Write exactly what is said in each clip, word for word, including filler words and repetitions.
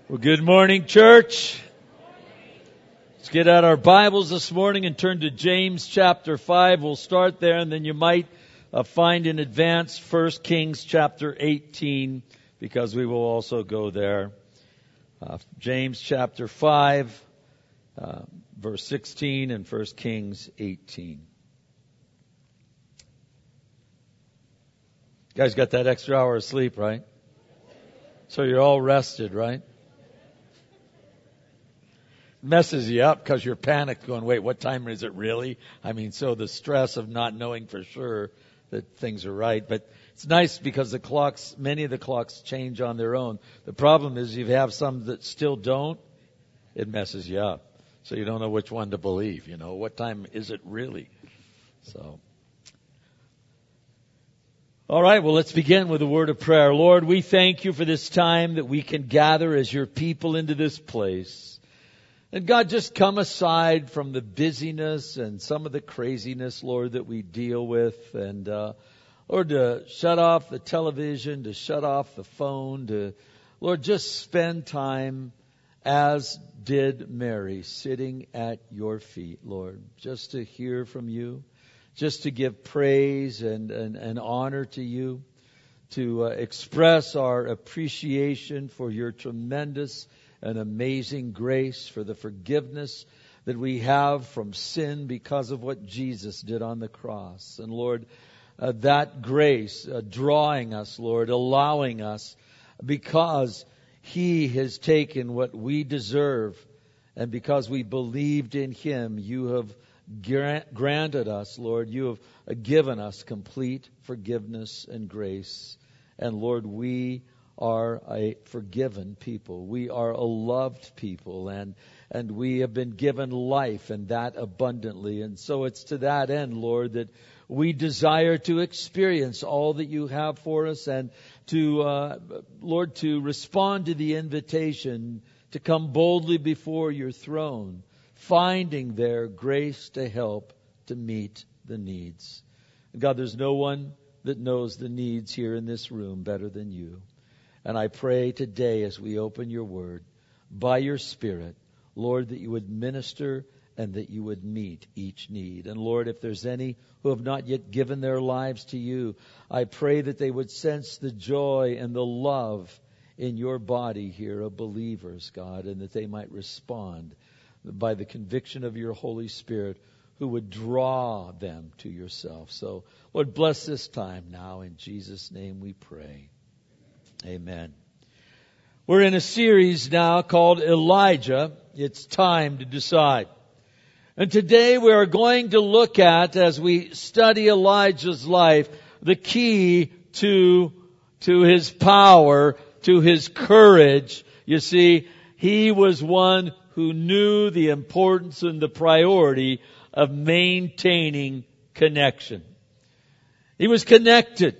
Well, good morning, church. Let's get out our Bibles this morning and turn to James chapter five. We'll start there, and then you might uh, find in advance First Kings chapter eighteen, because we will also go there. Uh, James chapter five, uh, verse sixteen, and First Kings eighteen. You guys got that extra hour of sleep, right? So you're all rested, right? Messes you up because you're panicked going, wait, what time is it really? I mean, so the stress of not knowing for sure that things are right. But it's nice because the clocks, many of the clocks change on their own. The problem is you have some that still don't, it messes you up. So you don't know which one to believe, you know. What time is it really? So. All right, well, let's begin with a word of prayer. Lord, we thank you for this time that we can gather as your people into this place. And God, just come aside from the busyness and some of the craziness, Lord, that we deal with. And, uh, Lord, to shut off the television, to shut off the phone, to, Lord, just spend time as did Mary, sitting at your feet, Lord, just to hear from you, just to give praise and, and, and honor to you, to uh, express our appreciation for your tremendous an amazing grace, for the forgiveness that we have from sin because of what Jesus did on the cross. And Lord, uh, that grace uh, drawing us, Lord, allowing us, because He has taken what we deserve, and because we believed in Him, you have grant, granted us, Lord, you have uh, given us complete forgiveness and grace. And Lord, we are a forgiven people. We are a loved people, and and we have been given life, and that abundantly. And so it's to that end, Lord, that we desire to experience all that you have for us, and to, uh, Lord, to respond to the invitation to come boldly before your throne, finding there grace to help to meet the needs. And God, there's no one that knows the needs here in this room better than you. And I pray today as we open your word, by your Spirit, Lord, that you would minister and that you would meet each need. And Lord, if there's any who have not yet given their lives to you, I pray that they would sense the joy and the love in your body here of believers, God, and that they might respond by the conviction of your Holy Spirit, who would draw them to yourself. So, Lord, bless this time now. In Jesus' name we pray. Amen. We're in a series now called Elijah. It's time to decide. And today we are going to look at, as we study Elijah's life, the key to, to his power, to his courage. You see, he was one who knew the importance and the priority of maintaining connection. He was connected.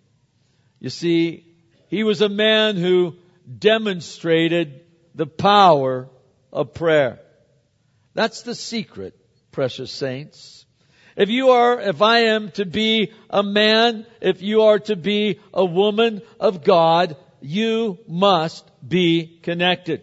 You see, he was a man who demonstrated the power of prayer. That's the secret, precious saints. If you are, if I am to be a man, if you are to be a woman of God, you must be connected.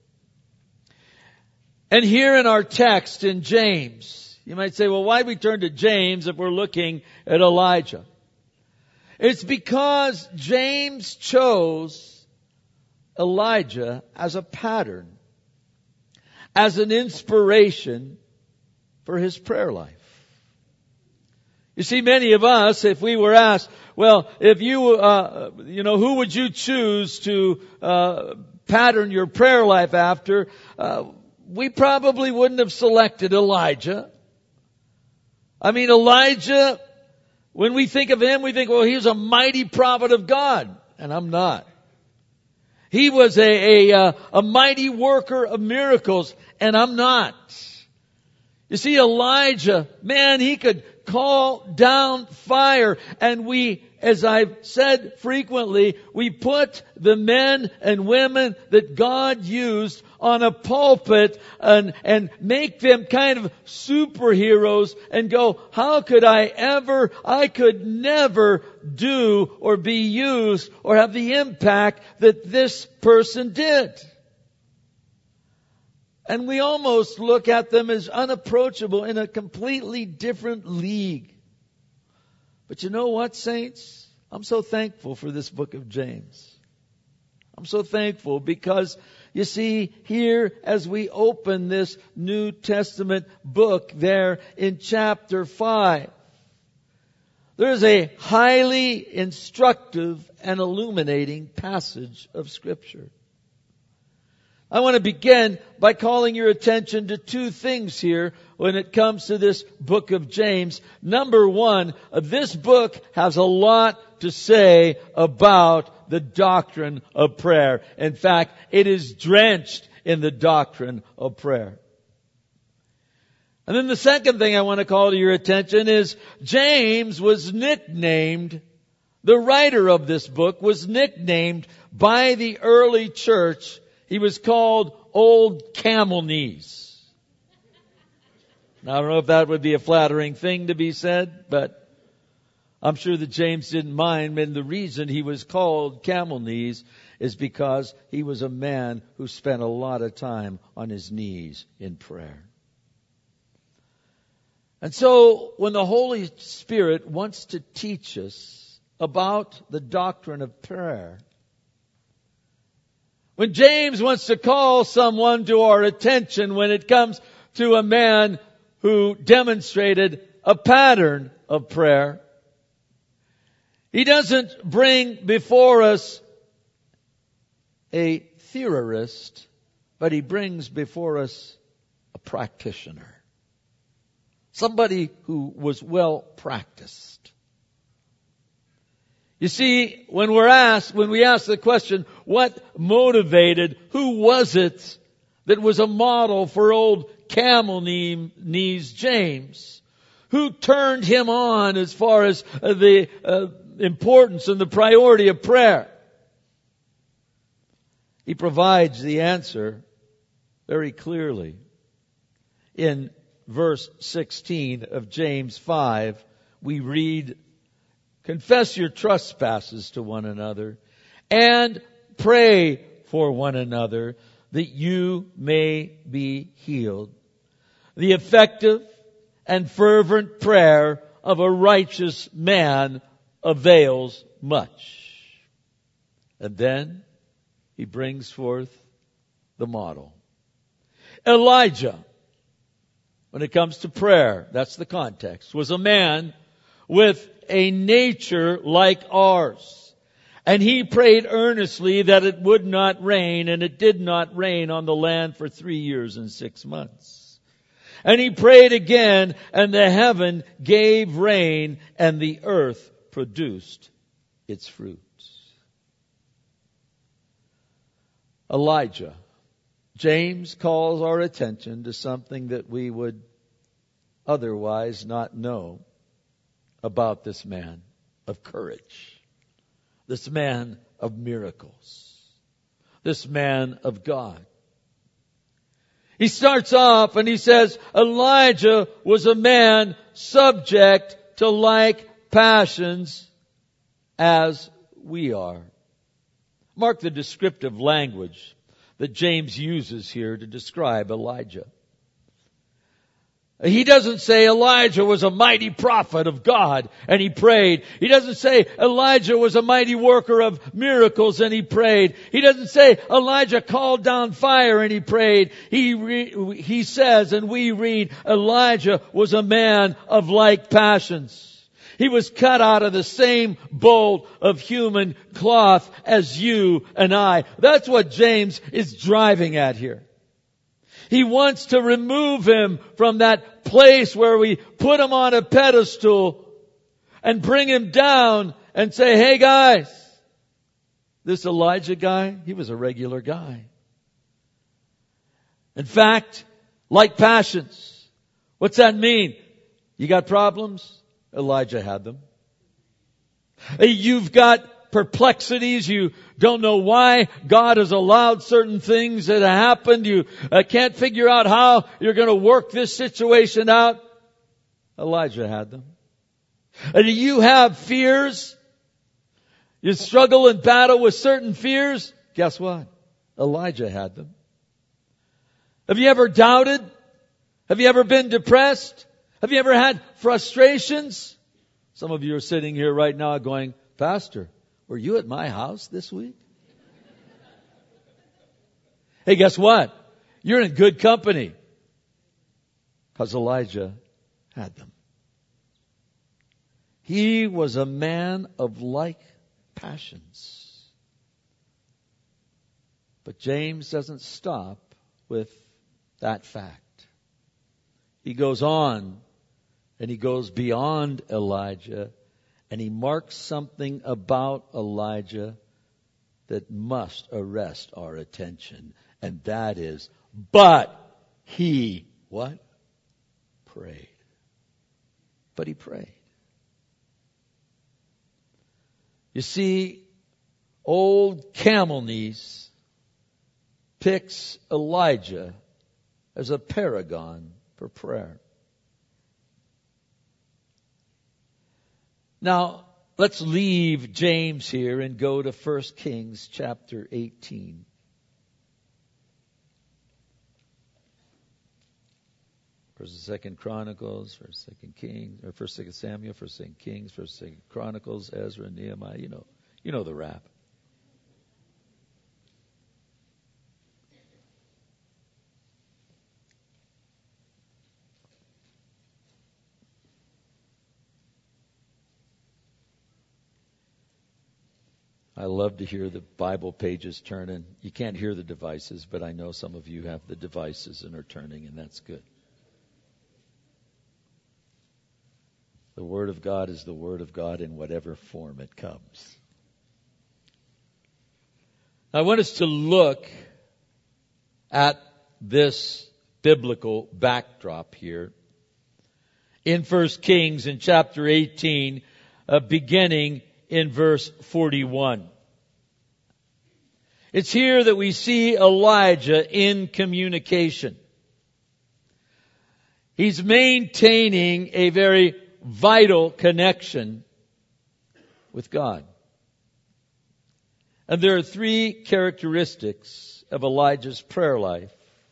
And here in our text in James, you might say, well, why we turn to James if we're looking at Elijah? It's because James chose Elijah as a pattern, as an inspiration for his prayer life. You see, many of us, if we were asked, well, if you, uh, you know, who would you choose to uh, pattern your prayer life after? Uh, we probably wouldn't have selected Elijah. I mean, Elijah, when we think of him, we think, well, he was a mighty prophet of God. And I'm not. He was a, a, a mighty worker of miracles. And I'm not. You see, Elijah, man, he could call down fire. And we, as I've said frequently, we put the men and women that God used on a pulpit and, and make them kind of superheroes and go, how could I ever, I could never do or be used or have the impact that this person did. And we almost look at them as unapproachable, in a completely different league. But you know what, saints? I'm so thankful for this book of James. I'm so thankful because, you see, here as we open this New Testament book there in chapter five, there is a highly instructive and illuminating passage of Scripture. I want to begin by calling your attention to two things here when it comes to this book of James. Number one, this book has a lot to say about the doctrine of prayer. In fact, it is drenched in the doctrine of prayer. And then the second thing I want to call to your attention is James was nicknamed, the writer of this book was nicknamed by the early church. He was called Old Camel Knees. Now, I don't know if that would be a flattering thing to be said, but I'm sure that James didn't mind. And the reason he was called Camel Knees is because he was a man who spent a lot of time on his knees in prayer. And so, when the Holy Spirit wants to teach us about the doctrine of prayer, when James wants to call someone to our attention when it comes to a man who demonstrated a pattern of prayer, he doesn't bring before us a theorist, but he brings before us a practitioner. Somebody who was well practiced. You see, when we're asked, when we ask the question, what motivated, who was it that was a model for old camel knees James? Who turned him on as far as the uh, importance and the priority of prayer? He provides the answer very clearly. In verse sixteen of James five, we read, "Confess your trespasses to one another and pray for one another that you may be healed. The effective and fervent prayer of a righteous man avails much." And then he brings forth the model. Elijah, when it comes to prayer, that's the context, was a man with a nature like ours. And he prayed earnestly that it would not rain, and it did not rain on the land for three years and six months. And he prayed again, and the heaven gave rain, and the earth produced its fruits. Elijah. James calls our attention to something that we would otherwise not know about this man of courage, this man of miracles, this man of God. He starts off and he says, Elijah was a man subject to like passions as we are. Mark the descriptive language that James uses here to describe Elijah. He doesn't say Elijah was a mighty prophet of God and he prayed. He doesn't say Elijah was a mighty worker of miracles and he prayed. He doesn't say Elijah called down fire and he prayed. He re- he says, and we read, Elijah was a man of like passions. He was cut out of the same bolt of human cloth as you and I. That's what James is driving at here. He wants to remove him from that place where we put him on a pedestal and bring him down and say, hey guys, this Elijah guy, he was a regular guy. In fact, like passions. What's that mean? You got problems? Elijah had them. You've got perplexities. You don't know why God has allowed certain things that have happened. You uh, can't figure out how you're going to work this situation out. Elijah had them. And do you have fears? You struggle and battle with certain fears? Guess what? Elijah had them. Have you ever doubted? Have you ever been depressed? Have you ever had frustrations? Some of you are sitting here right now going, Pastor, were you at my house this week? Hey, guess what? You're in good company. Because Elijah had them. He was a man of like passions. But James doesn't stop with that fact. He goes on and he goes beyond Elijah and he marks something about Elijah that must arrest our attention. And that is, but he, what? Prayed. But he prayed. You see, old camel knees picks Elijah as a paragon for prayer. Now, let's leave James here and go to First Kings chapter eighteen. First and Second Chronicles, First Second Kings, or First Second Samuel, First Second Kings, First Second Chronicles, Ezra, Nehemiah. You know, you know the rap. I love to hear the Bible pages turning. You can't hear the devices, but I know some of you have the devices and are turning, and that's good. The Word of God is the Word of God in whatever form it comes. I want us to look at this biblical backdrop here in First Kings in chapter eighteen, uh, beginning in verse forty-one. It's here that we see Elijah in communication. He's maintaining a very vital connection with God. And there are three characteristics of Elijah's prayer life,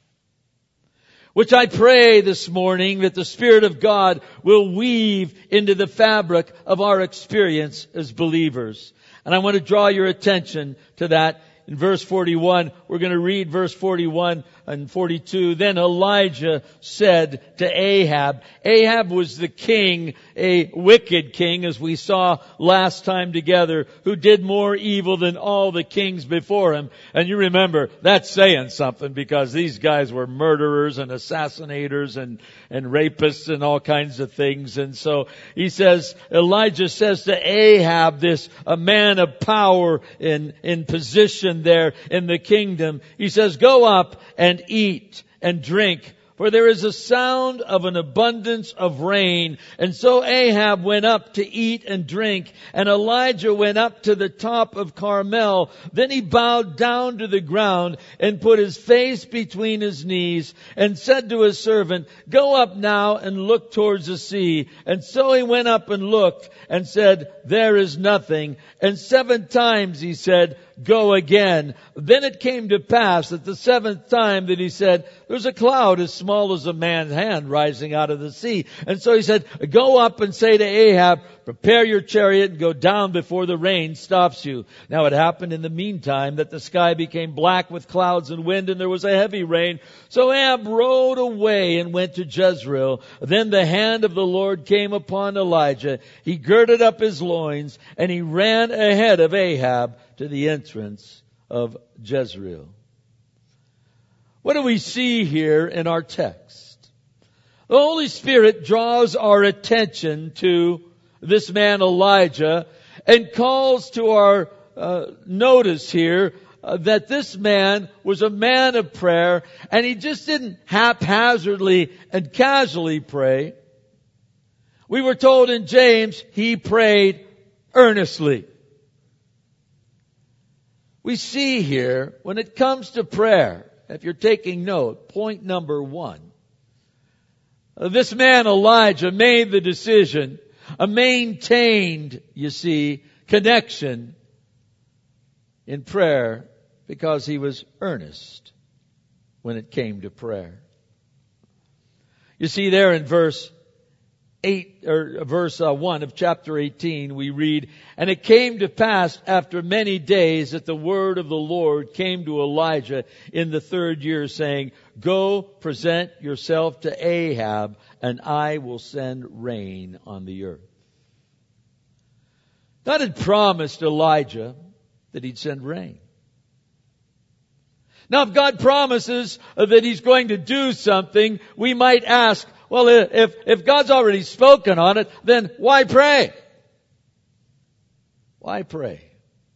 which I pray this morning that the Spirit of God will weave into the fabric of our experience as believers. And I want to draw your attention to that in verse forty-one. We're going to read verse forty-one and forty-two. Then Elijah said to Ahab. Ahab was the king, a wicked king, as we saw last time together, who did more evil than all the kings before him. And you remember, that's saying something, because these guys were murderers and assassinators and, and rapists and all kinds of things. And so he says, Elijah says to Ahab, this a man of power in, in position there in the kingdom, he says, go up and eat and drink, for there is a sound of an abundance of rain. And so Ahab went up to eat and drink, and Elijah went up to the top of Carmel. Then he bowed down to the ground and put his face between his knees and said to his servant, go up now and look towards the sea. And so he went up and looked and said, there is nothing. And seven times he said, go again. Then it came to pass that the seventh time that he said, there's a cloud as small as a man's hand rising out of the sea. And so he said, go up and say to Ahab, prepare your chariot and go down before the rain stops you. Now it happened in the meantime that the sky became black with clouds and wind, and there was a heavy rain. So Ahab rode away and went to Jezreel. Then the hand of the Lord came upon Elijah. He girded up his loins and he ran ahead of Ahab to the entrance of Jezreel. What do we see here in our text? The Holy Spirit draws our attention to this man Elijah and calls to our uh, notice here uh, that this man was a man of prayer, and he just didn't haphazardly and casually pray. We were told in James he prayed earnestly. We see here, when it comes to prayer, if you're taking note, point number one, this man Elijah made the decision, a maintained, you see, connection in prayer because he was earnest when it came to prayer. You see there in verse eight, or verse uh, one of chapter eighteen, we read, "And it came to pass after many days that the word of the Lord came to Elijah in the third year, saying, Go, present yourself to Ahab, and I will send rain on the earth." God had promised Elijah that He'd send rain. Now, if God promises that He's going to do something, we might ask, well, if, if God's already spoken on it, then why pray? Why pray?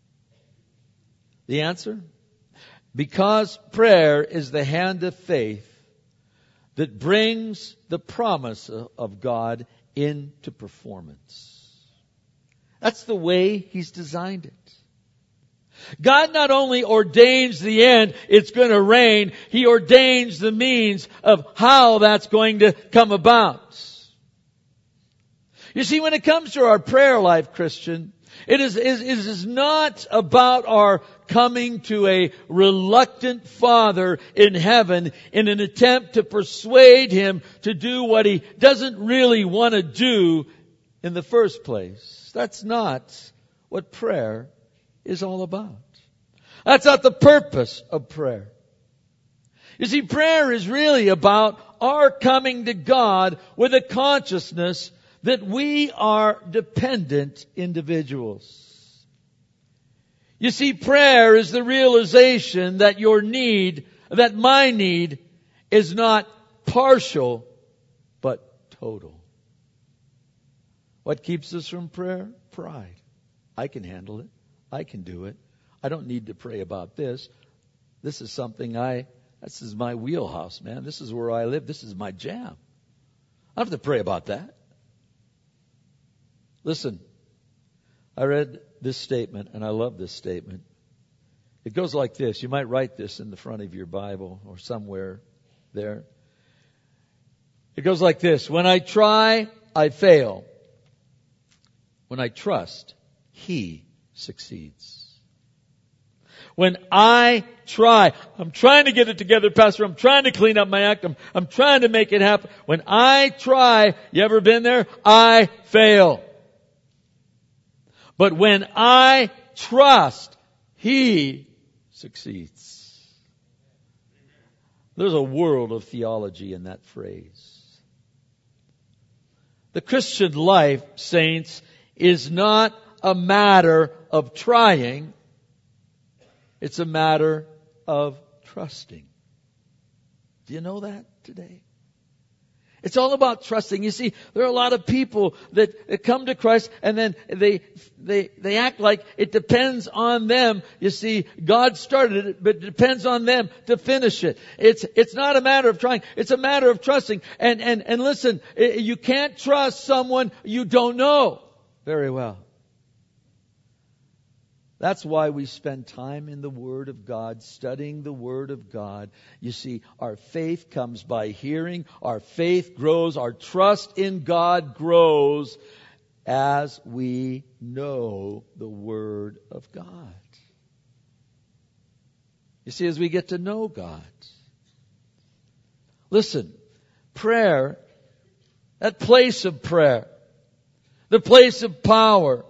The answer? Because prayer is the hand of faith that brings the promise of God into performance. That's the way He's designed it. God not only ordains the end, it's going to rain, He ordains the means of how that's going to come about. You see, when it comes to our prayer life, Christian, it is, is, it is not about our coming to a reluctant Father in heaven in an attempt to persuade Him to do what He doesn't really want to do in the first place. That's not what prayer is all about. That's not the purpose of prayer. You see, prayer is really about our coming to God with a consciousness that we are dependent individuals. You see, prayer is the realization that your need, that my need, is not partial, but total. What keeps us from prayer? Pride. I can handle it. I can do it. I don't need to pray about this. This is something I, this is my wheelhouse, man. This is where I live. This is my jam. I don't have to pray about that. Listen, I read this statement, and I love this statement. It goes like this. You might write this in the front of your Bible or somewhere there. It goes like this. When I try, I fail. When I trust, He succeeds. When I try, I'm trying to get it together, Pastor. I'm trying to clean up my act. I'm, I'm trying to make it happen. When I try, you ever been there? I fail. But when I trust, He succeeds. There's a world of theology in that phrase. The Christian life, saints, is not a matter of trying. It's a matter of trusting. Do you know that today? It's all about trusting. You see, there are a lot of people that come to Christ and then they, they, they act like it depends on them. You see, God started it, but it depends on them to finish it. It's, it's not a matter of trying. It's a matter of trusting. And, and, and listen, you can't trust someone you don't know very well. That's why we spend time in the Word of God, studying the Word of God. You see, our faith comes by hearing. Our faith grows. Our trust in God grows as we know the Word of God. You see, as we get to know God. Listen, prayer, that place of prayer, the place of power,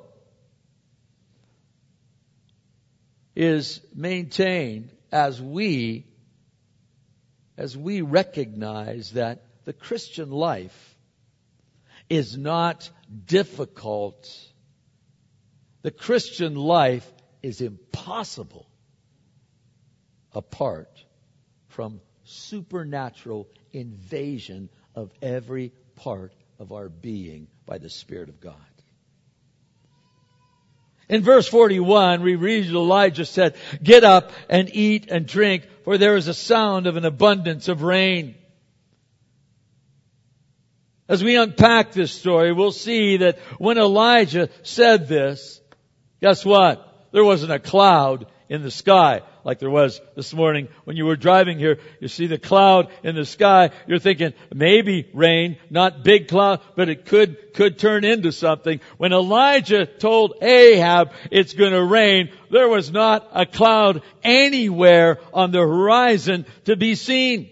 is maintained as we, as we recognize that the Christian life is not difficult. The Christian life is impossible apart from supernatural invasion of every part of our being by the Spirit of God. In verse forty-one, we read Elijah said, "Get up and eat and drink, for there is a sound of an abundance of rain." As we unpack this story, we'll see that when Elijah said this, guess what? There wasn't a cloud in the sky, like there was this morning when you were driving here. You see the cloud in the sky. You're thinking, maybe rain, not big cloud, but it could, could turn into something. When Elijah told Ahab it's going to rain, there was not a cloud anywhere on the horizon to be seen.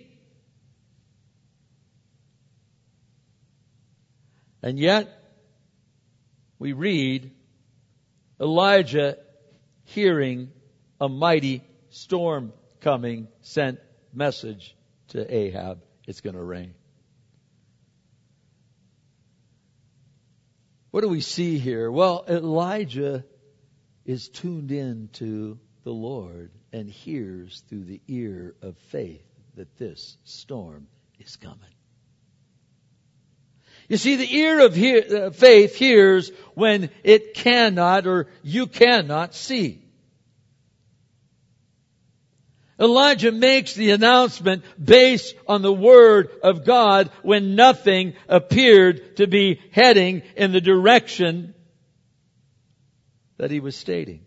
And yet, we read Elijah, hearing a mighty storm coming, sent message to Ahab, it's going to rain. What do we see here? Well, Elijah is tuned in to the Lord and hears through the ear of faith that this storm is coming. You see, the ear of he- uh, faith hears when it cannot or you cannot see. Elijah makes the announcement based on the Word of God when nothing appeared to be heading in the direction that he was stating.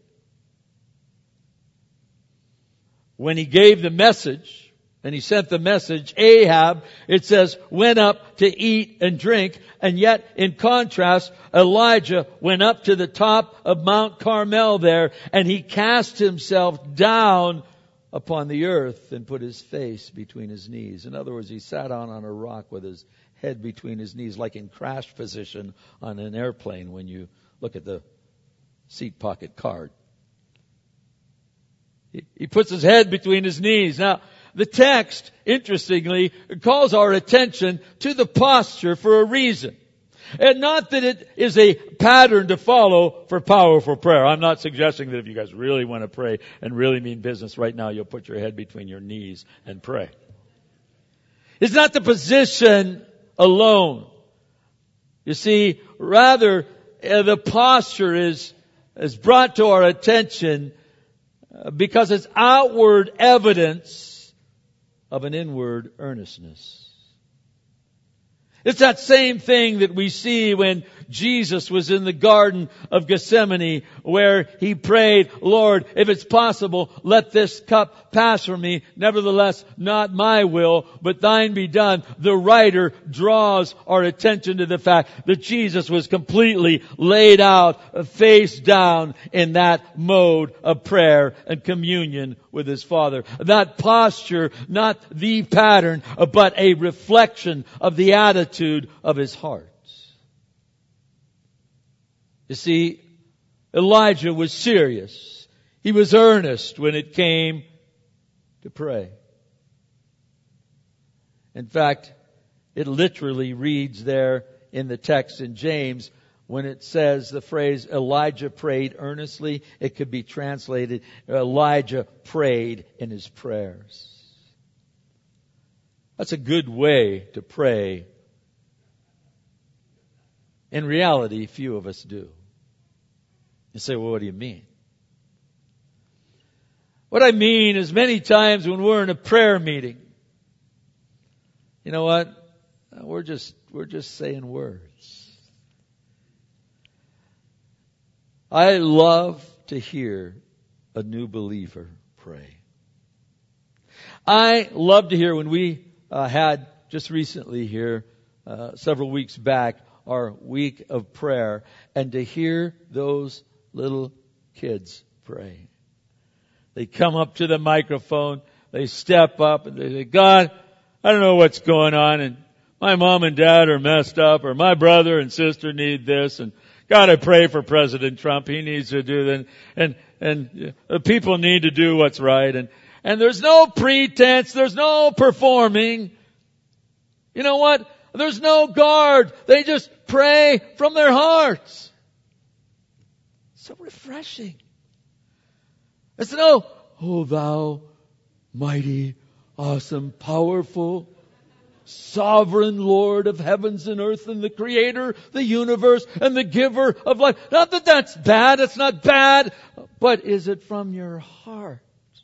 When he gave the message, and he sent the message, Ahab, it says, went up to eat and drink. And yet, in contrast, Elijah went up to the top of Mount Carmel there, and he cast himself down upon the earth and put his face between his knees. In other words, he sat down on a rock with his head between his knees, like in crash position on an airplane when you look at the seat pocket card. He, he puts his head between his knees. Now, the text, interestingly, calls our attention to the posture for a reason. And not that it is a pattern to follow for powerful prayer. I'm not suggesting that if you guys really want to pray and really mean business right now, you'll put your head between your knees and pray. It's not the position alone. You see, rather, uh, the posture is, is brought to our attention uh, because it's outward evidence of an inward earnestness. It's that same thing that we see when Jesus was in the Garden of Gethsemane, where he prayed, Lord, if it's possible, let this cup pass from me. Nevertheless, not my will, but thine be done. The writer draws our attention to the fact that Jesus was completely laid out, face down in that mode of prayer and communion with his Father. That posture, not the pattern, but a reflection of the attitude of his heart. You see, Elijah was serious. He was earnest when it came to pray. In fact, it literally reads there in the text in James, when it says the phrase Elijah prayed earnestly, it could be translated Elijah prayed in his prayers. That's a good way to pray. In reality, few of us do. You say, well, what do you mean? What I mean is many times when we're in a prayer meeting, you know what? We're just, we're just saying words. I love to hear a new believer pray. I love to hear when we uh, had just recently here, uh, several weeks back, our week of prayer, and to hear those little kids pray. They come up to the microphone, they step up and they say, God, I don't know what's going on, and my mom and dad are messed up, or my brother and sister need this, and God, I pray for President Trump. He needs to do that, and and uh, people need to do what's right, and and there's no pretense, there's no performing. You know what? There's no guard. They just pray from their hearts. So refreshing. It's no, oh thou mighty, awesome, powerful, sovereign Lord of heavens and earth and the creator, the universe and the giver of life. Not that that's bad. It's not bad. But is it from your heart?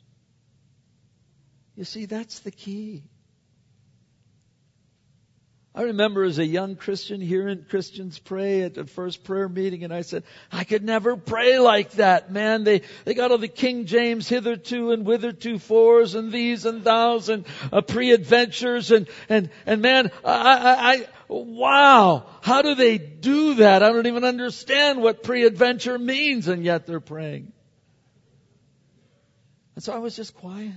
You see, that's the key. I remember as a young Christian hearing Christians pray at the first prayer meeting, and I said, I could never pray like that, man. They they got all the King James hitherto and witherto fors and these and thous and uh, pre-adventures and and and man, I, I I wow, how do they do that? I don't even understand what pre-adventure means, and yet they're praying. And so I was just quiet.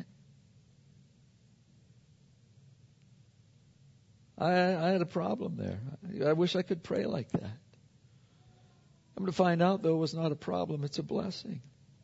I, I had a problem there. I wish I could pray like that. I'm going to find out, though, it was not a problem. It's a blessing.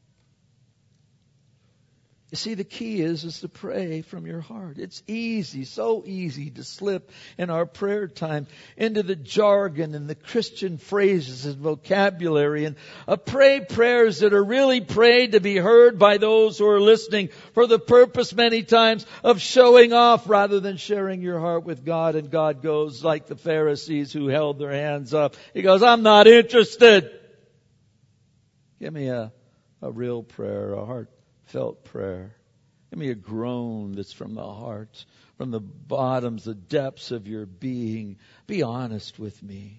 You see, the key is, is to pray from your heart. It's easy, so easy to slip in our prayer time into the jargon and the Christian phrases and vocabulary and uh, pray prayers that are really prayed to be heard by those who are listening for the purpose many times of showing off rather than sharing your heart with God. And God goes like the Pharisees who held their hands up. He goes, I'm not interested. Give me a, a real prayer, a heart. Felt prayer. Give me a groan that's from the heart, from the bottoms, the depths of your being. Be honest with me.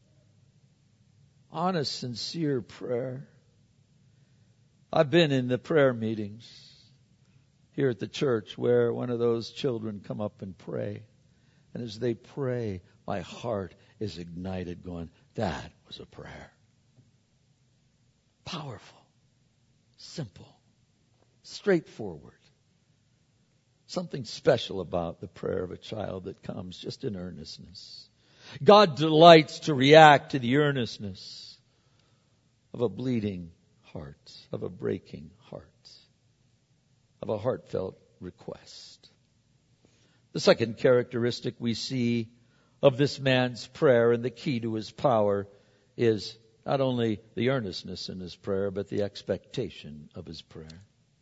Honest, sincere prayer. I've been in the prayer meetings here at the church where one of those children come up and pray. And as they pray, my heart is ignited going, that was a prayer. Powerful. Simple. Straightforward. Something special about the prayer of a child that comes just in earnestness. God delights to react to the earnestness of a bleeding heart, of a breaking heart, of a heartfelt request. The second characteristic we see of this man's prayer and the key to his power is not only the earnestness in his prayer, but the expectation of his prayer.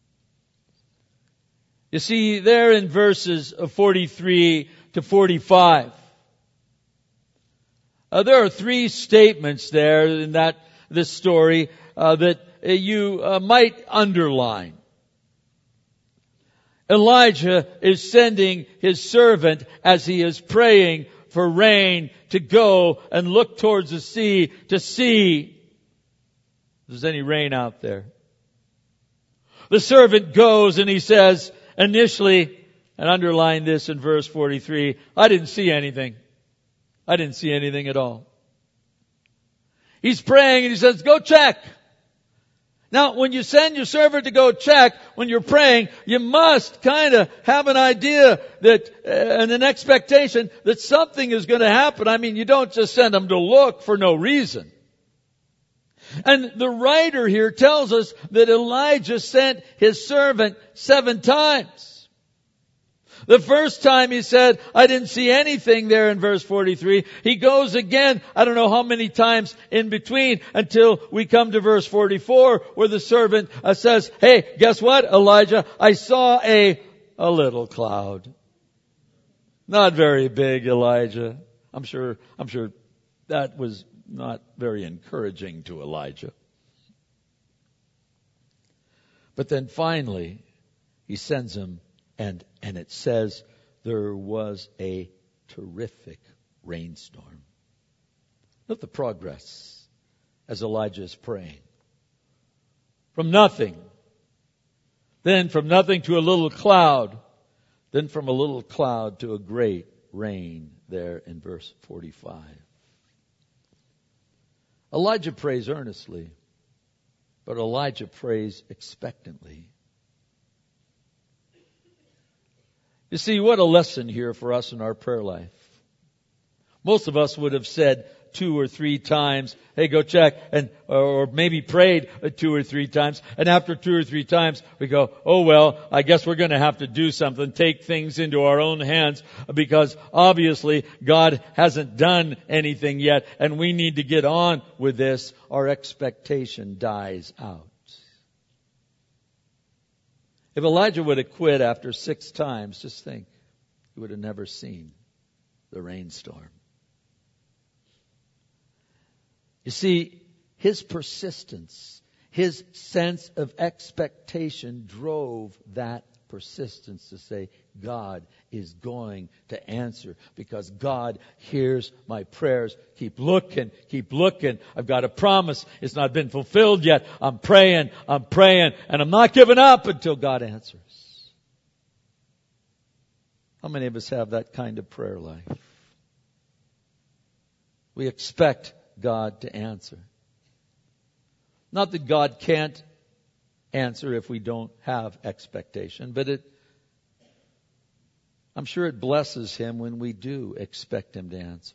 You see, there in verses forty-three to forty-five, uh, there are three statements there in that this story uh, that uh, you uh, might underline. Elijah is sending his servant as he is praying for rain to go and look towards the sea to see if there's any rain out there. The servant goes and he says, initially, and underline this in verse forty-three, I didn't see anything. I didn't see anything at all. He's praying and he says, go check. Now, when you send your servant to go check, when you're praying, you must kind of have an idea that, uh, and an expectation that something is going to happen. I mean, you don't just send them to look for no reason. And the writer here tells us that Elijah sent his servant seven times. The first time he said, I didn't see anything there in verse forty-three. He goes again, I don't know how many times in between, until we come to verse forty-four, where the servant uh, says, hey, guess what, Elijah? I saw a, a little cloud. Not very big, Elijah. I'm sure, I'm sure that was not very encouraging to Elijah. But then finally, he sends him, and, and it says there was a terrific rainstorm. Note the progress as Elijah is praying. From nothing, then from nothing to a little cloud, then from a little cloud to a great rain there in verse forty-five. Elijah prays earnestly, but Elijah prays expectantly. You see, what a lesson here for us in our prayer life. Most of us would have said two or three times, hey, go check, and or maybe prayed two or three times. And after two or three times, we go, oh, well, I guess we're going to have to do something, take things into our own hands, because obviously God hasn't done anything yet, and we need to get on with this. Our expectation dies out. If Elijah would have quit after six times, just think, he would have never seen the rainstorm. You see, his persistence, his sense of expectation drove that persistence to say, God is going to answer because God hears my prayers. Keep looking, keep looking. I've got a promise. It's not been fulfilled yet. I'm praying, I'm praying, and I'm not giving up until God answers. How many of us have that kind of prayer life? We expect God to answer. Not that God can't answer if we don't have expectation, but it, I'm sure it blesses Him when we do expect Him to answer.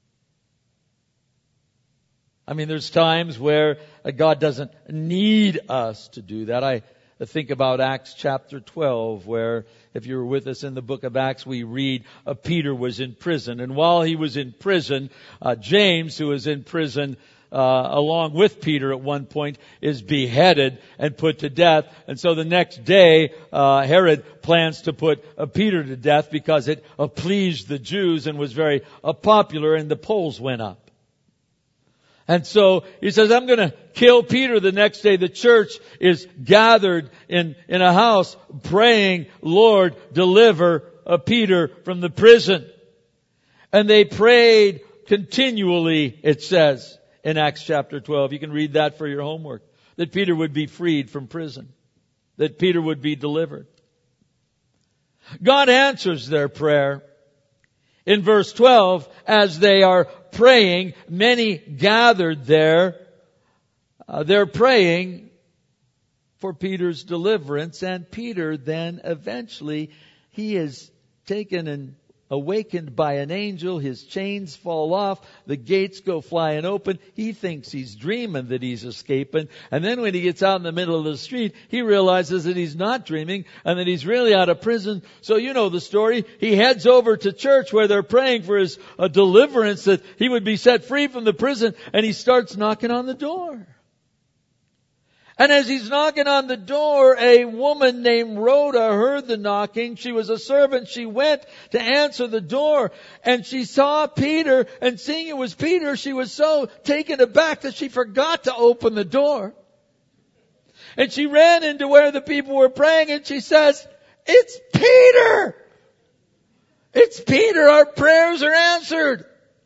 I mean, there's times where God doesn't need us to do that. I think about Acts chapter twelve, where if you were with us in the book of Acts, we read uh, Peter was in prison. And while he was in prison, uh, James, who was in prison uh, along with Peter at one point, is beheaded and put to death. And so the next day, uh, Herod plans to put uh, Peter to death because it uh, pleased the Jews and was very uh, popular, and the polls went up. And so he says, I'm going to kill Peter. The next day the church is gathered in, in a house praying, Lord, deliver uh, Peter from the prison. And they prayed continually, it says in Acts chapter twelve. You can read that for your homework. That Peter would be freed from prison. That Peter would be delivered. God answers their prayer. In verse twelve, as they are praying, many gathered there. Uh, they're praying for Peter's deliverance, and Peter then eventually, he is taken and awakened by an angel. His chains fall off. The gates go flying open. He thinks he's dreaming that he's escaping. And then when he gets out in the middle of the street, he realizes that he's not dreaming and that he's really out of prison. So you know the story. He heads over to church where they're praying for his uh, deliverance, that he would be set free from the prison. And he starts knocking on the door. And as he's knocking on the door, a woman named Rhoda heard the knocking. She was a servant. She went to answer the door, and she saw Peter, and seeing it was Peter, she was so taken aback that she forgot to open the door. And she ran into where the people were praying, and she says, "It's Peter! It's Peter! Our prayers are answered!"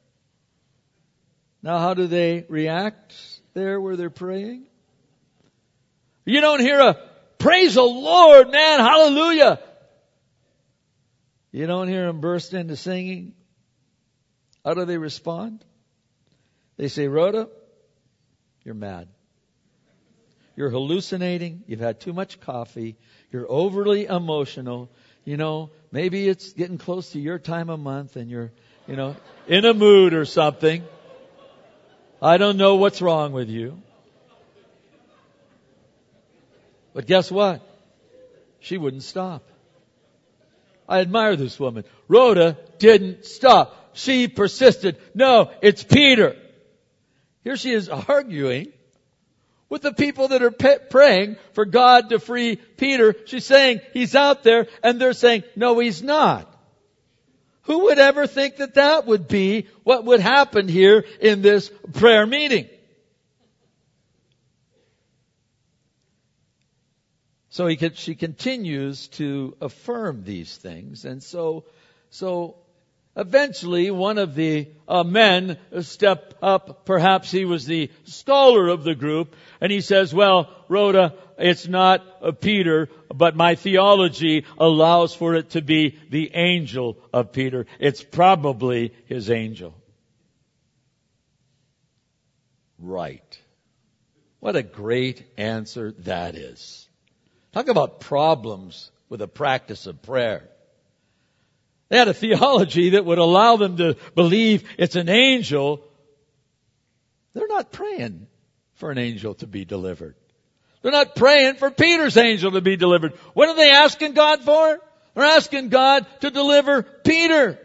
Now how do they react there where they're praying? You don't hear a praise the Lord, man, hallelujah. You don't hear them burst into singing. How do they respond? They say, Rhoda, you're mad. You're hallucinating. You've had too much coffee. You're overly emotional. You know, maybe it's getting close to your time of month and you're, you know, in a mood or something. I don't know what's wrong with you. But guess what? She wouldn't stop. I admire this woman. Rhoda didn't stop. She persisted. No, it's Peter. Here she is arguing with the people that are pe- praying for God to free Peter. She's saying he's out there, and they're saying, no, he's not. Who would ever think that that would be what would happen here in this prayer meeting? So he, she continues to affirm these things. And so, so eventually one of the uh, men stepped up. Perhaps he was the scholar of the group. And he says, well, Rhoda, it's not uh, Peter, but my theology allows for it to be the angel of Peter. It's probably his angel. Right. What a great answer that is. Talk about problems with a practice of prayer. They had a theology that would allow them to believe it's an angel. They're not praying for an angel to be delivered. They're not praying for Peter's angel to be delivered. What are they asking God for? They're asking God to deliver Peter.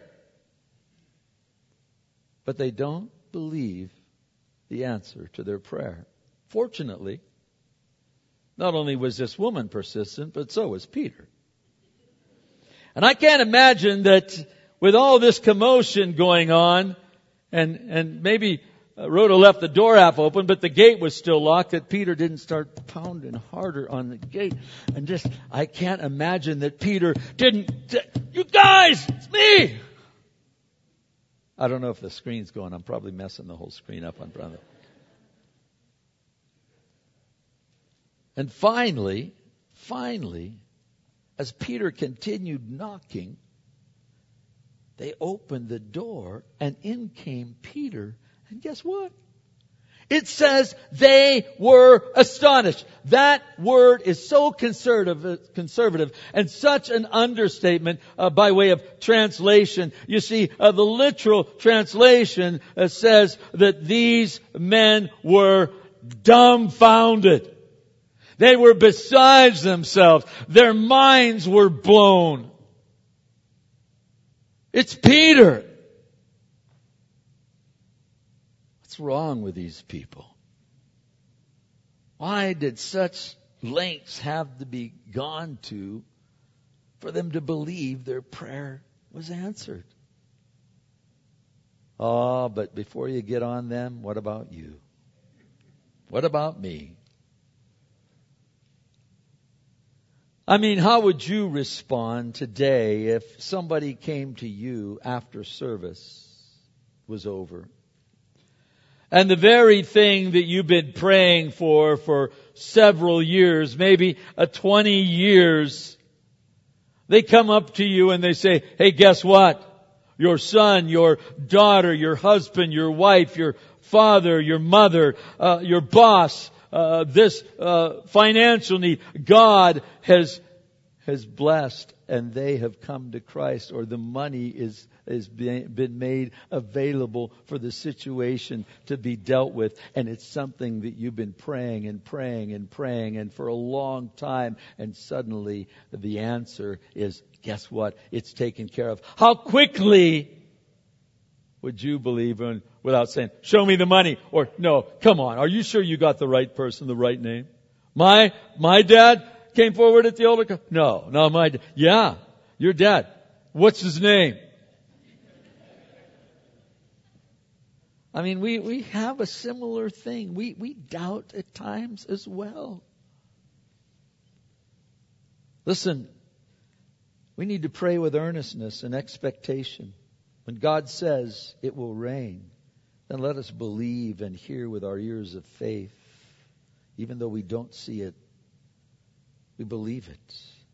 But they don't believe the answer to their prayer. Fortunately, not only was this woman persistent, but so was Peter. And I can't imagine that with all this commotion going on, and, and maybe uh, Rhoda left the door half open, but the gate was still locked, that Peter didn't start pounding harder on the gate. And just, I can't imagine that Peter didn't, you guys, it's me! I don't know if the screen's going. I'm probably messing the whole screen up on front of it. And finally, finally, as Peter continued knocking, they opened the door and in came Peter. And guess what? It says they were astonished. That word is so conservative, conservative and such an understatement uh, by way of translation. You see, uh, the literal translation uh, says that these men were dumbfounded. They were besides themselves. Their minds were blown. It's Peter. What's wrong with these people? Why did such lengths have to be gone to for them to believe their prayer was answered? Oh, but before you get on them, what about you? What about me? I mean, how would you respond today if somebody came to you after service was over? And the very thing that you've been praying for for several years, maybe a twenty years, they come up to you and they say, hey, guess what? Your son, your daughter, your husband, your wife, your father, your mother, uh, your boss, uh, this uh, financial need, God has has blessed and they have come to Christ, or the money is has been made available for the situation to be dealt with. And it's something that you've been praying and praying and praying and for a long time. And suddenly the answer is, guess what? It's taken care of. How quickly would you believe in, without saying, show me the money? Or, no, come on, are you sure you got the right person, the right name? My, my dad came forward at the altar call? No, no, my dad. Yeah, your dad. What's his name? I mean, we, we have a similar thing. We, we doubt at times as well. Listen, we need to pray with earnestness and expectation. When God says it will rain, then let us believe and hear with our ears of faith. Even though we don't see it, we believe it.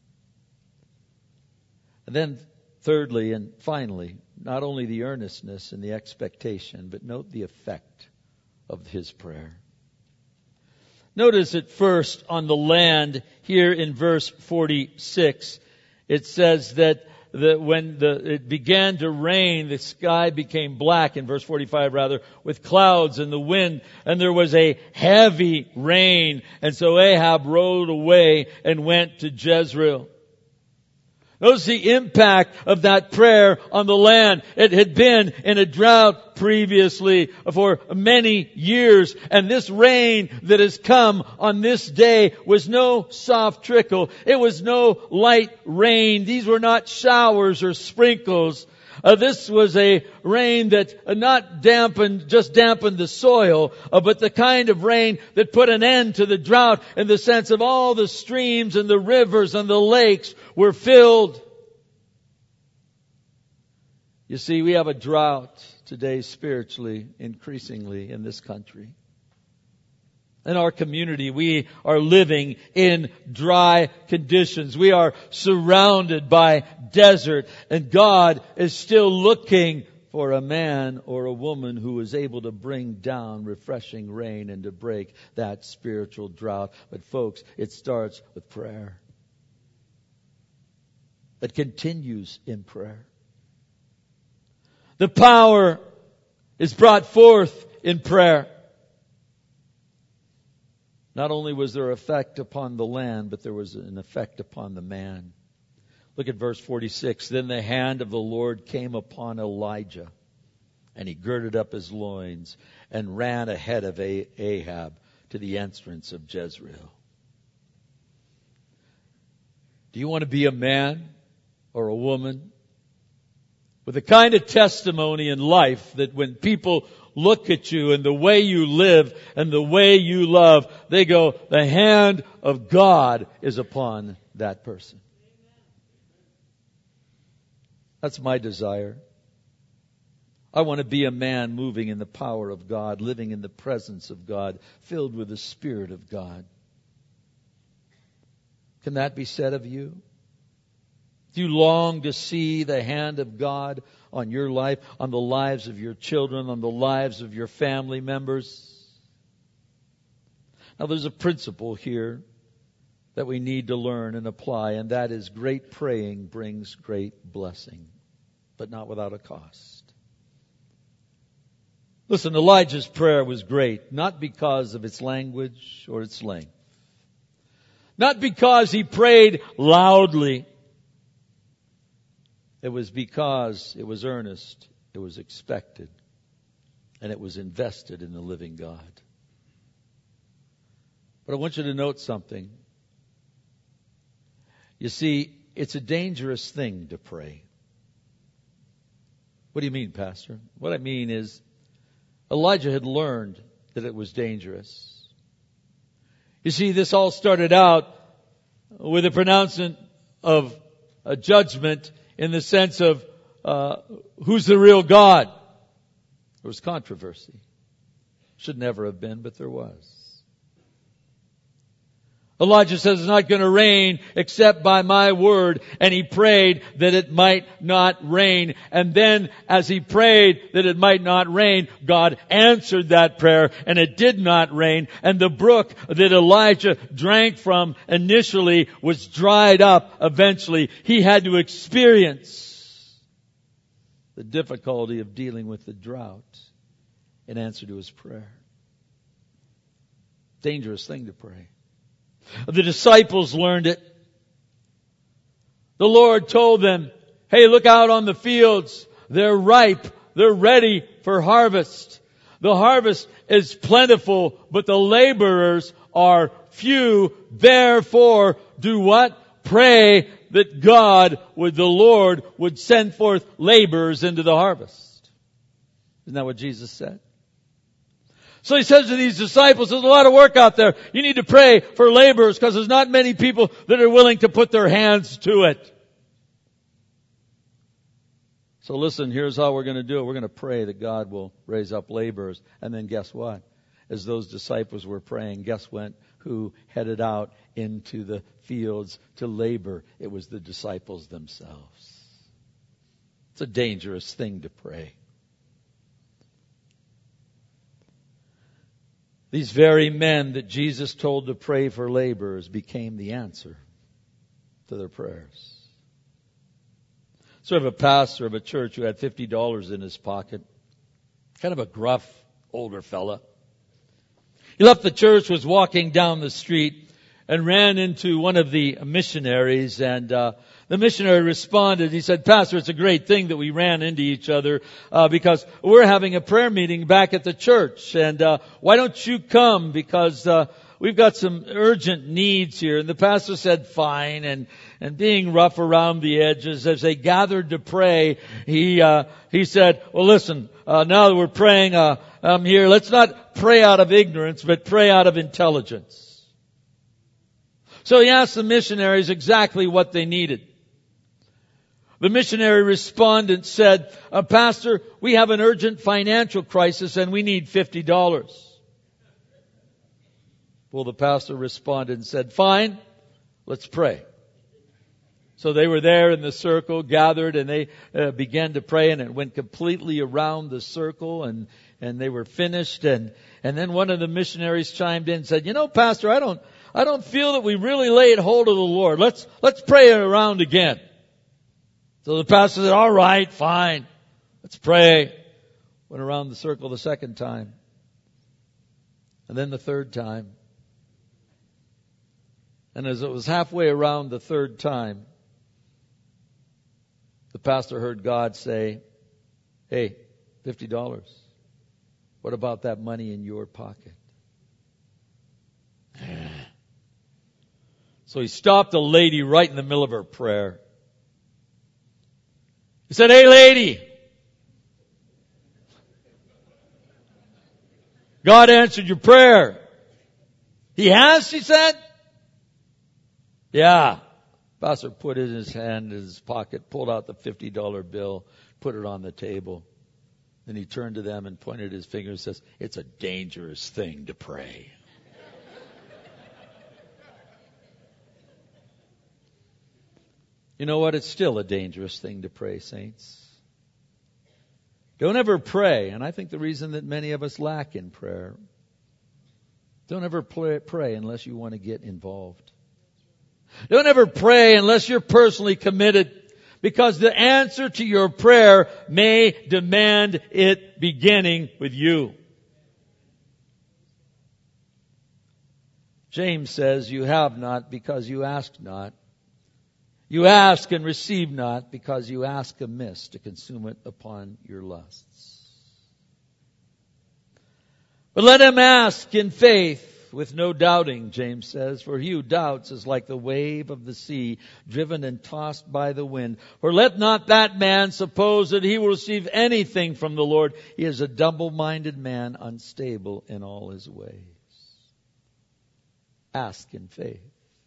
And then thirdly and finally, not only the earnestness and the expectation, but note the effect of his prayer. Notice at first on the land here in verse forty-six, it says that the, when the, it began to rain, the sky became black, in verse forty-five rather, with clouds and the wind, and there was a heavy rain. And so Ahab rode away and went to Jezreel. Notice the impact of that prayer on the land. It had been in a drought previously for many years, and this rain that has come on this day was no soft trickle. It was no light rain. These were not showers or sprinkles. Uh, this was a rain that uh, not dampened, just dampened the soil, uh, but the kind of rain that put an end to the drought in the sense of all the streams and the rivers and the lakes were filled. You see, we have a drought today spiritually, increasingly in this country. In our community, we are living in dry conditions. We are surrounded by desert, and God is still looking for a man or a woman who is able to bring down refreshing rain and to break that spiritual drought. But folks, it starts with prayer. It continues in prayer. The power is brought forth in prayer. Not only was there effect upon the land, but there was an effect upon the man. Look at verse forty-six. Then the hand of the Lord came upon Elijah, and he girded up his loins and ran ahead of Ahab to the entrance of Jezreel. Do you want to be a man or a woman with the kind of testimony in life that when people look at you and the way you live and the way you love, they go, the hand of God is upon that person. That's my desire. I want to be a man moving in the power of God, living in the presence of God, filled with the Spirit of God. Can that be said of you? Do you long to see the hand of God on your life, on the lives of your children, on the lives of your family members? Now there's a principle here that we need to learn and apply, and that is great praying brings great blessing, but not without a cost. Listen, Elijah's prayer was great, not because of its language or its length. Not because he prayed loudly. It was because it was earnest, it was expected, and it was invested in the living God. But I want you to note something. You see, it's a dangerous thing to pray. What do you mean, Pastor? What I mean is, Elijah had learned that it was dangerous. You see, this all started out with a pronouncement of a judgment in the sense of uh, who's the real God. There was controversy. Should never have been, but there was. Elijah says it's not going to rain except by my word. And he prayed that it might not rain. And then as he prayed that it might not rain, God answered that prayer and it did not rain. And the brook that Elijah drank from initially was dried up eventually. He had to experience the difficulty of dealing with the drought in answer to his prayer. Dangerous thing to pray. The disciples learned it. The Lord told them, hey, look out on the fields. They're ripe. They're ready for harvest. The harvest is plentiful, but the laborers are few. Therefore, do what? Pray that God, would the Lord, would send forth laborers into the harvest. Isn't that what Jesus said? So he says to these disciples, there's a lot of work out there. You need to pray for laborers because there's not many people that are willing to put their hands to it. So listen, here's how we're going to do it. We're going to pray that God will raise up laborers. And then guess what? As those disciples were praying, guess when? Who headed out into the fields to labor? It was the disciples themselves. It's a dangerous thing to pray. These very men that Jesus told to pray for laborers became the answer to their prayers. Sort of a pastor of a church who had fifty dollars in his pocket. Kind of a gruff, older fella. He left the church, was walking down the street, and ran into one of the missionaries, and uh, the missionary responded. He said, Pastor, it's a great thing that we ran into each other uh, because we're having a prayer meeting back at the church, and uh, why don't you come because uh, we've got some urgent needs here. And the pastor said, fine, and and being rough around the edges as they gathered to pray, he uh, he said, well, listen, uh, now that we're praying uh, um, here, let's not pray out of ignorance, but pray out of intelligence. So he asked the missionaries exactly what they needed. The missionary respondent said, uh, Pastor, we have an urgent financial crisis and we need fifty dollars. Well, the pastor responded and said, fine, let's pray. So they were there in the circle, gathered, and they uh, began to pray, and it went completely around the circle, and, and they were finished. And, and then one of the missionaries chimed in and said, you know, Pastor, I don't, I don't feel that we really laid hold of the Lord. Let's, let's pray it around again. So the pastor said, all right, fine. Let's pray. Went around the circle the second time. And then the third time. And as it was halfway around the third time, the pastor heard God say, hey, fifty dollars. What about that money in your pocket? So he stopped a lady right in the middle of her prayer. He said, hey lady, God answered your prayer. He has, she said. Yeah. Pastor put it in his hand, in his pocket, pulled out the fifty dollar bill, put it on the table. Then he turned to them and pointed his finger and says, it's a dangerous thing to pray. You know what? It's still a dangerous thing to pray, saints. Don't ever pray, and I think the reason that many of us lack in prayer, don't ever pray unless you want to get involved. Don't ever pray unless you're personally committed, because the answer to your prayer may demand it beginning with you. James says, you have not because you ask not. You ask and receive not because you ask amiss to consume it upon your lusts. But let him ask in faith with no doubting, James says, for he who doubts is like the wave of the sea, driven and tossed by the wind. For let not that man suppose that he will receive anything from the Lord. He is a double-minded man, unstable in all his ways. Ask in faith.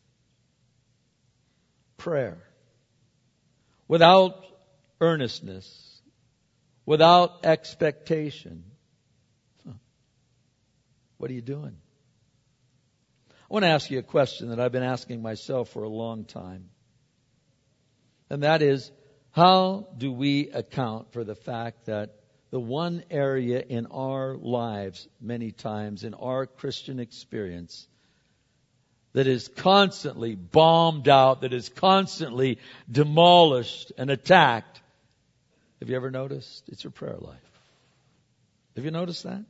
Prayer. Without earnestness. Without expectation. Huh. What are you doing? I want to ask you a question that I've been asking myself for a long time. And that is, how do we account for the fact that the one area in our lives, many times in our Christian experience, that is constantly bombed out, that is constantly demolished and attacked? Have you ever noticed? It's your prayer life. Have you noticed that?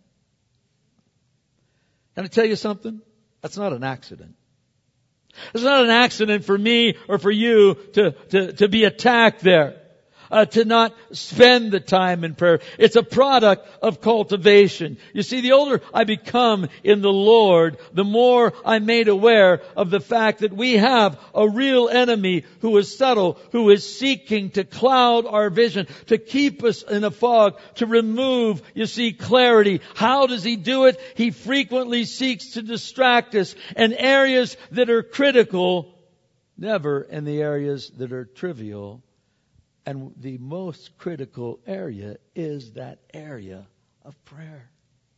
Can I tell you something? That's not an accident. It's not an accident for me or for you to, to, to be attacked there. Uh, to not spend the time in prayer. It's a product of cultivation. You see, the older I become in the Lord, the more I'm made aware of the fact that we have a real enemy who is subtle, who is seeking to cloud our vision, to keep us in a fog, to remove, you see, clarity. How does he do it? He frequently seeks to distract us in areas that are critical, never in the areas that are trivial. And the most critical area is that area of prayer.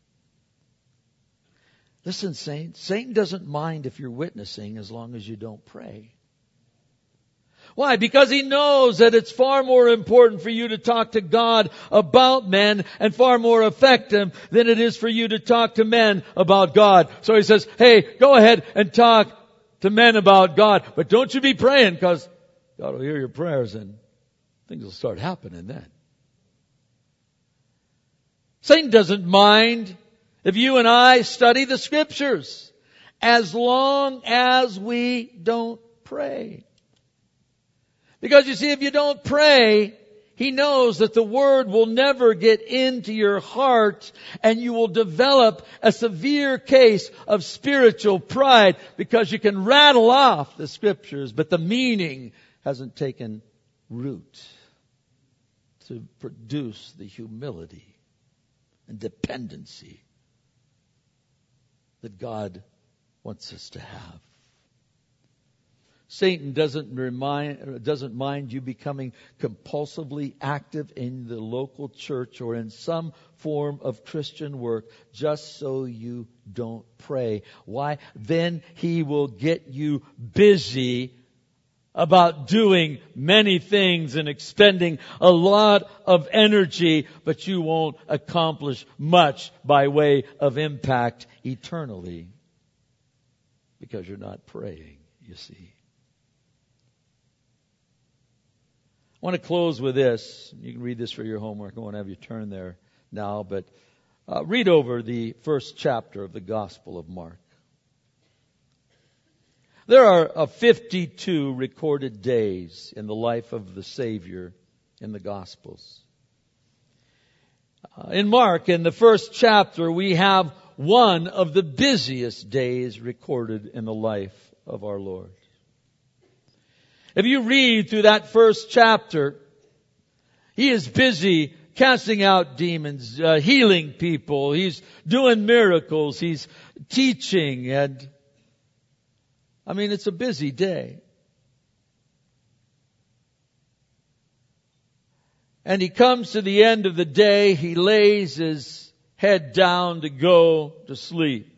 Listen, saints, Satan doesn't mind if you're witnessing as long as you don't pray. Why? Because he knows that it's far more important for you to talk to God about men and far more effective than it is for you to talk to men about God. So he says, hey, go ahead and talk to men about God, but don't you be praying, because God will hear your prayers and things will start happening then. Satan doesn't mind if you and I study the Scriptures as long as we don't pray. Because you see, if you don't pray, he knows that the Word will never get into your heart, and you will develop a severe case of spiritual pride, because you can rattle off the Scriptures, but the meaning hasn't taken root to produce the humility and dependency that God wants us to have. Satan doesn't remind, doesn't mind you becoming compulsively active in the local church or in some form of Christian work just so you don't pray. Why? Then he will get you busy about doing many things and expending a lot of energy, but you won't accomplish much by way of impact eternally, because you're not praying, you see. I want to close with this. You can read this for your homework. I won't have you turn there now, but uh, read over the first chapter of the Gospel of Mark. There are uh, fifty-two recorded days in the life of the Savior in the Gospels. Uh, in Mark, in the first chapter, we have one of the busiest days recorded in the life of our Lord. If you read through that first chapter, he is busy casting out demons, uh, healing people. He's doing miracles. He's teaching. And I mean, it's a busy day. And he comes to the end of the day. He lays his head down to go to sleep.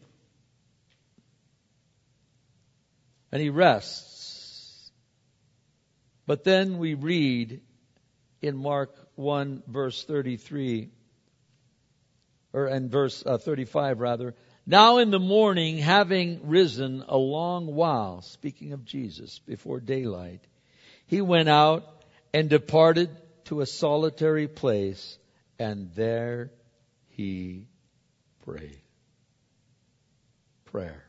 And he rests. But then we read in Mark one verse thirty-three, or in verse uh, thirty-five rather, now in the morning, having risen a long while, speaking of Jesus, before daylight, he went out and departed to a solitary place, and there he prayed. Prayer.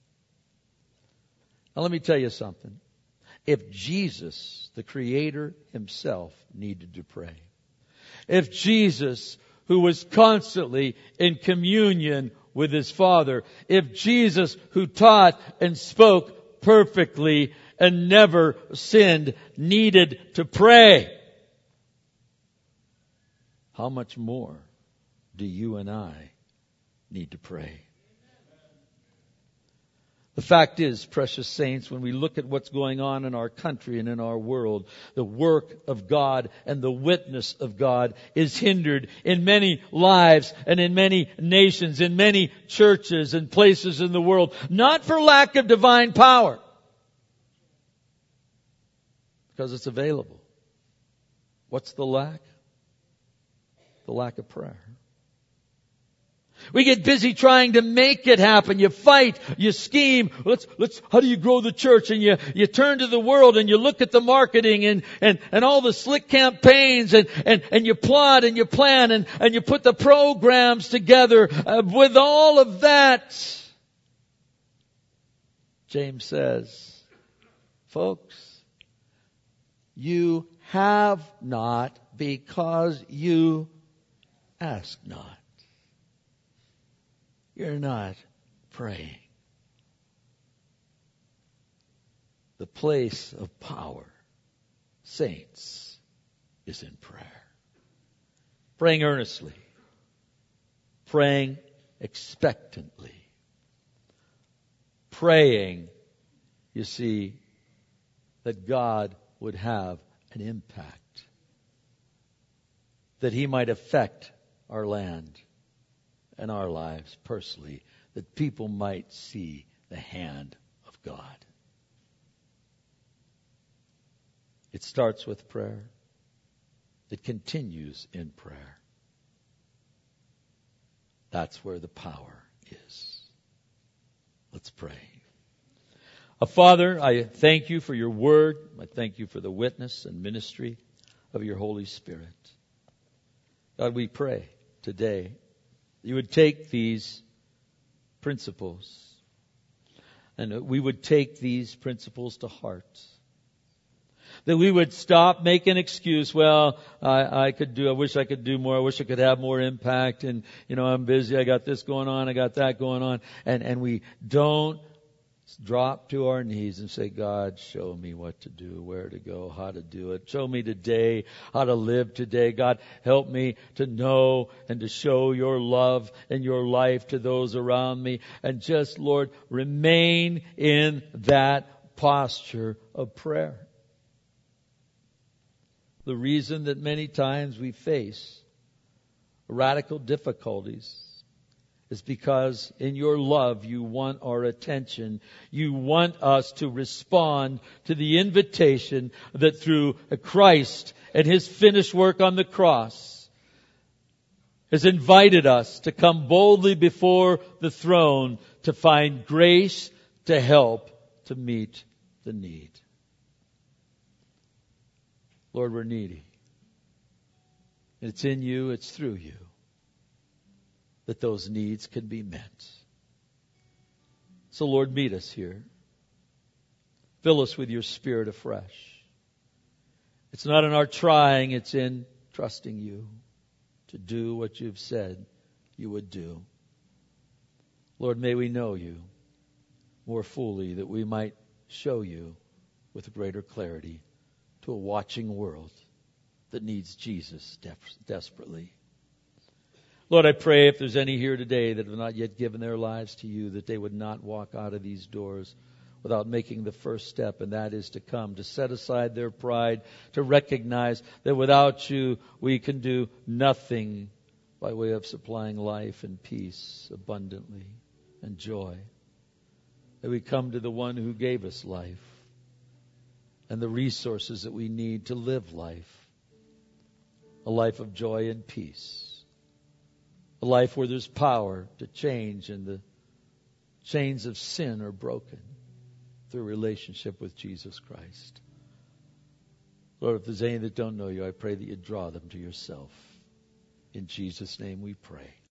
Now let me tell you something. If Jesus, the Creator himself, needed to pray, if Jesus, who was constantly in communion with his Father, if Jesus, who taught and spoke perfectly and never sinned, needed to pray, how much more do you and I need to pray? The fact is, precious saints, when we look at what's going on in our country and in our world, the work of God and the witness of God is hindered in many lives and in many nations, in many churches and places in the world, not for lack of divine power, because it's available. What's the lack? The lack of prayer. We get busy trying to make it happen. You fight, you scheme. Let's, let's, how do you grow the church? And you, you turn to the world and you look at the marketing and, and, and all the slick campaigns and, and, and you plot and you plan and, and you put the programs together. Uh, with all of that, James says, folks, you have not because you ask not. You're not praying. The place of power, saints, is in prayer. Praying earnestly. Praying expectantly. Praying, you see, that God would have an impact. That He might affect our land and our lives personally, that people might see the hand of God. It starts with prayer. It continues in prayer. That's where the power is. Let's pray. Uh, Father, I thank you for your word. I thank you for the witness and ministry of your Holy Spirit. God, we pray today you would take these principles and we would take these principles to heart. That we would stop, make an excuse. Well, I, I could do, I wish I could do more. I wish I could have more impact. And, you know, I'm busy. I got this going on. I got that going on. And, and we don't drop to our knees and say, God, show me what to do, where to go, how to do it. Show me today how to live today. God, help me to know and to show your love and your life to those around me. And just, Lord, remain in that posture of prayer. The reason that many times we face radical difficulties is because in your love you want our attention. You want us to respond to the invitation that through Christ and His finished work on the cross has invited us to come boldly before the throne to find grace to help to meet the need. Lord, we're needy. It's in you, it's through you that those needs can be met. So Lord, meet us here. Fill us with your Spirit afresh. It's not in our trying, it's in trusting you to do what you've said you would do. Lord, may we know you more fully, that we might show you with greater clarity to a watching world that needs Jesus de- desperately. Lord, I pray if there's any here today that have not yet given their lives to you, that they would not walk out of these doors without making the first step, and that is to come, to set aside their pride, to recognize that without you we can do nothing by way of supplying life and peace abundantly and joy. That we come to the one who gave us life and the resources that we need to live life, a life of joy and peace, a life where there's power to change and the chains of sin are broken through relationship with Jesus Christ. Lord, if there's any that don't know you, I pray that you draw them to yourself. In Jesus' name we pray.